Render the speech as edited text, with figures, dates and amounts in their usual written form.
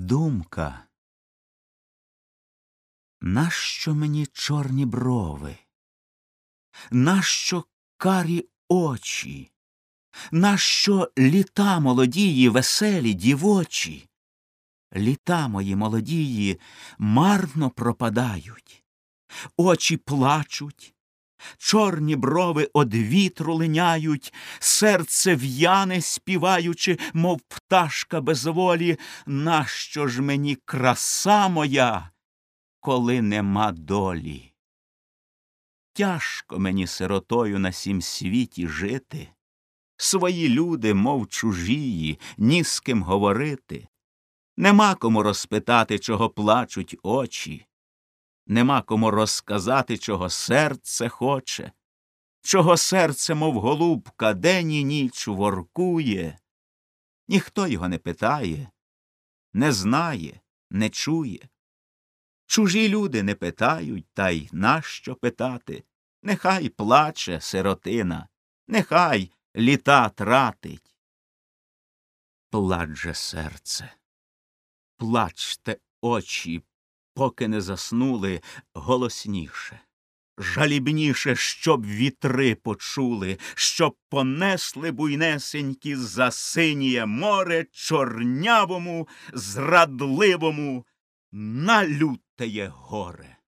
Думка. Нащо мені чорні брови? Нащо карі очі? Нащо літа молодії, веселі, дівочі? Літа мої молодії марно пропадають, очі плачуть, чорні брови од вітру линяють, серце в'яне, співаючи, мов пташка без волі. Нащо ж мені краса моя, коли нема долі? Тяжко мені сиротою на сім світі жити, свої люди, мов чужії, ні з ким говорити. Нема кому розпитати, чого плачуть очі, нема кому розказати, чого серце хоче, чого серце, мов голубка, день і ніч воркує. Ніхто його не питає, не знає, не чує. Чужі люди не питають, та й нащо питати? Нехай плаче сиротина, нехай літа тратить. Плач же, серце, плачте, очі, поки не заснули, голосніше, жалібніше, щоб вітри почули, щоб понесли буйнесенькі за синє море чорнявому, зрадливому, на лютеє горе.